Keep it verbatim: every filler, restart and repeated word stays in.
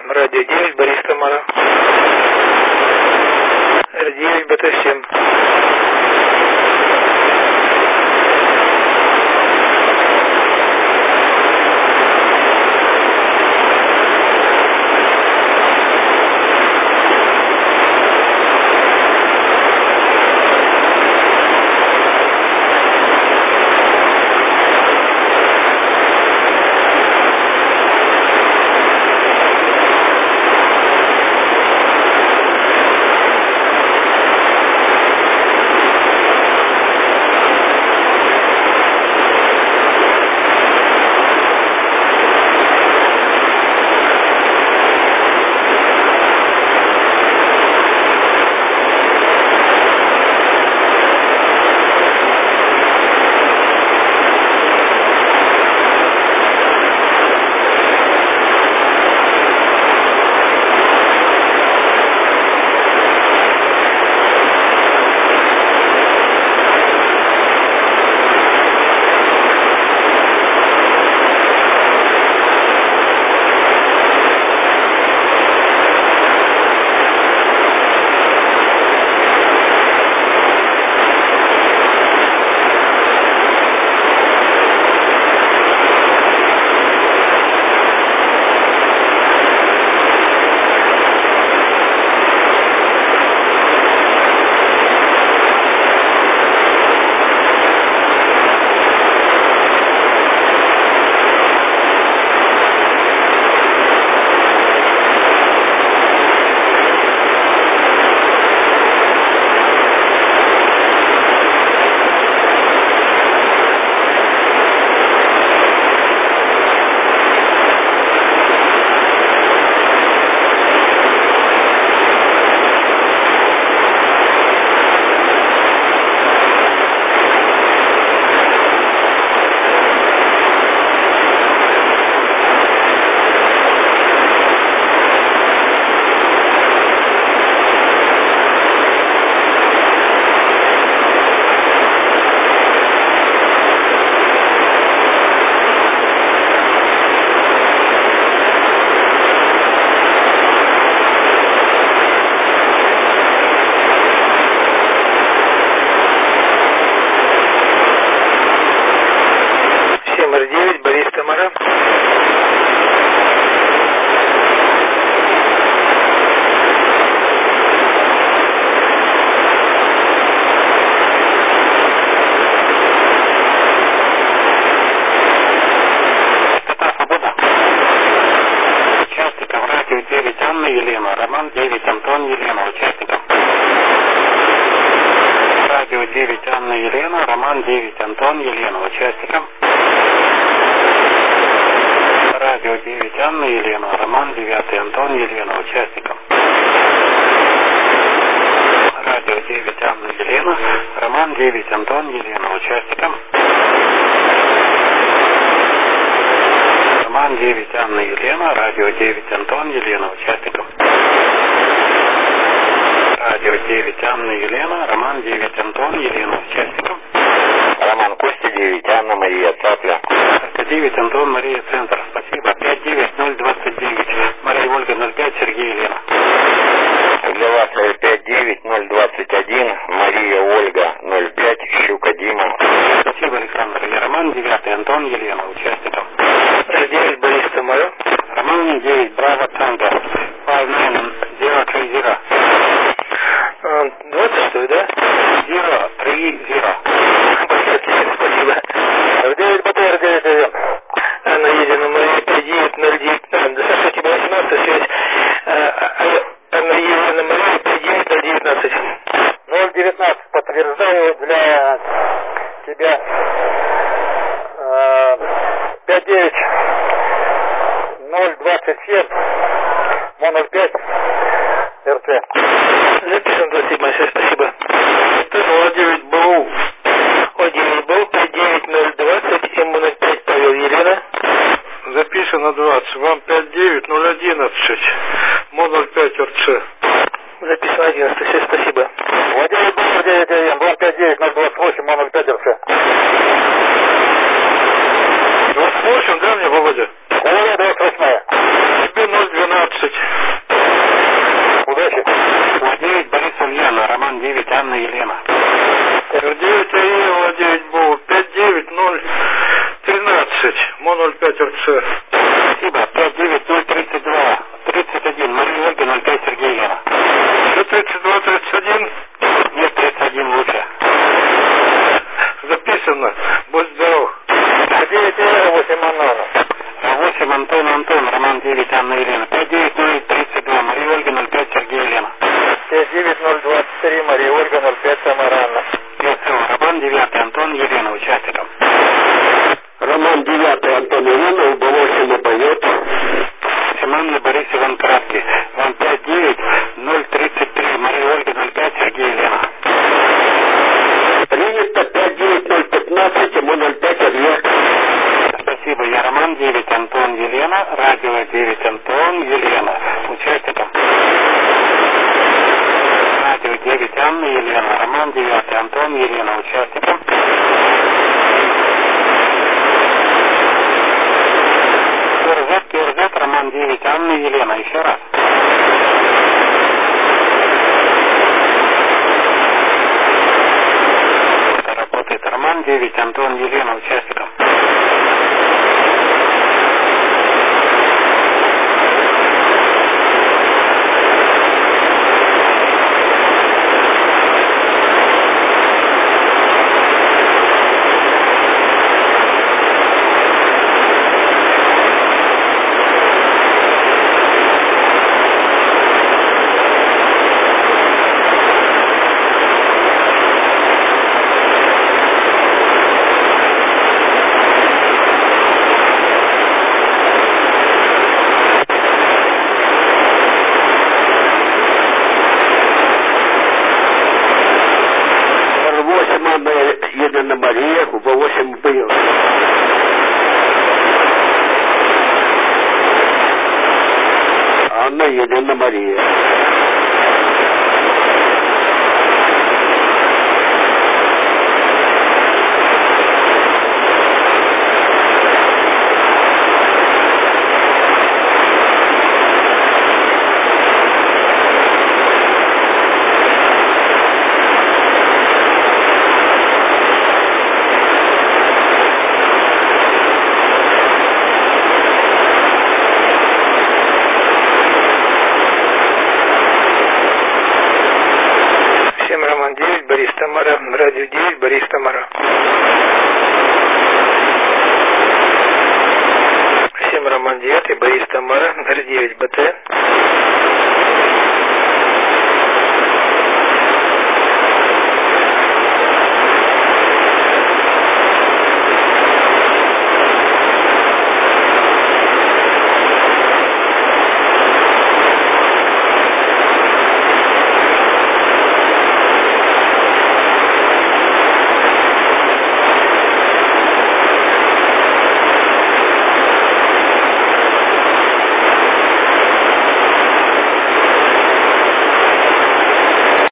Радио девять, Борис, Тамара. эр девять, бэ тэ семь. эр девять, Борис, Тамара. Участников радио девять Анна Елена, Роман девять Антон Елена, участников. Радио девять Анна Елена, Роман девять Антон Елена, участников. Радио девять Анна Елена, Роман девять Антон Елена, участников. Радио девять Анна Елена, Роман девять Антон Елена, участников. Роман девять Анна Елена, радио девять Антон Елена, участников. Радио девять Анна Елена, Роман девять Антон Елена, участников. Роман Костя девять, Анна Мария Цапля. девять Антон Мария Центр. Спасибо. пять девять ноль двадцать девять. Мария Ольга ноль пять, Сергей Елена. Для вас пять девять ноль двадцать один, Мария Ольга ноль пять, Щука Дима. Спасибо, Александр. Я Роман девять, Антон Елена, участников. эр девять, Борис, Тамара. Роман девять, Браво Центр. пять девять ноль три ноль. двадцать, что ли, да? ноль три ноль. Спасибо. эр девять, БТ, эр девять один. Анна Елена, Мария пять девять ноль девять. Здравствуйте, восемнадцать, связь. Анна Елена, Мария пять девять ноль девятнадцать. ноль девятнадцать, подтверждаю для тебя. пять девять ноль двадцать семь, ноль пять, эр тэ. Записан двадцать семь, связь, спасибо. О девять БУ. О девять БУ, пять девять ноль двадцать, эм ноль пять, Павел Елена. Записано двадцать. Вам пять девять ноль одиннадцать, ноль пять эр цэ. Записано одиннадцать, связь, спасибо. Владимир Бухар девять один, вам пять девять ноль двадцать восемь, ноль пять эр цэ. двадцать восемь, да, мне, Володя? Володя, двадцать восемь. Тебе ноль двенадцать. Мо ноль пять РЦ. Спасибо. пять девять ноль тридцать два тридцать один. Мария Ольга ноль пять Сергей Елена. Что тридцать два тридцать один? Нет, тридцать один лучше. Записано. Будь здоров. девять восемь Анана. восемь Антон Антон. Роман девять Анна Елена. пять девять ноль тридцать два. Мария Ольга ноль пять Сергей Елена. пять девять ноль двадцать три. Мария Ольга ноль пять Тамара Анна. Роман девять Антон Елена. Участником. Роман девять Антон Елена. Оба восемь поет. Семен Борис Иван Краткий. Вам пять девять ноль тридцать три. Мария Ольга ноль пять Сергей Елена. Принято пять девять ноль пятнадцать. Ему ноль пять ответ. Спасибо. Я Роман девять Антон Елена. Радио девять Антон Елена. Участником. Радио девять Анна Елена. Роман девять Антон Елена. Участником. КРЗ, КРЗ, Роман девять Анна Елена. Еще раз. Это работает. Роман девять Антон Елена. Участником. Елена Мария, оба восемь поет. Анна Елена Мария. Борис Тамара, радио девять, Борис Тамара. семь Роман девять, Борис Тамара, ноль девять БТ.